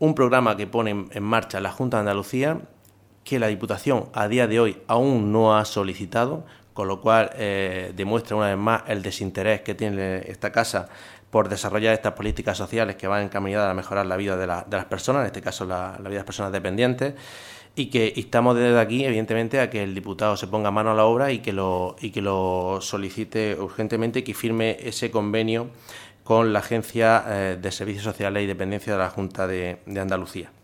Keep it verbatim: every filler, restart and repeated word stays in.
un programa que pone en marcha la Junta de Andalucía, que la Diputación a día de hoy aún no ha solicitado, con lo cual eh, demuestra una vez más el desinterés que tiene esta casa por desarrollar estas políticas sociales que van encaminadas a mejorar la vida de, la, de las personas, en este caso la, la vida de las personas dependientes, y que instamos desde aquí, evidentemente, a que el diputado se ponga mano a la obra y que lo, y que lo solicite urgentemente y que firme ese convenio con la Agencia eh, de Servicios Sociales y Dependencia de la Junta de, de Andalucía.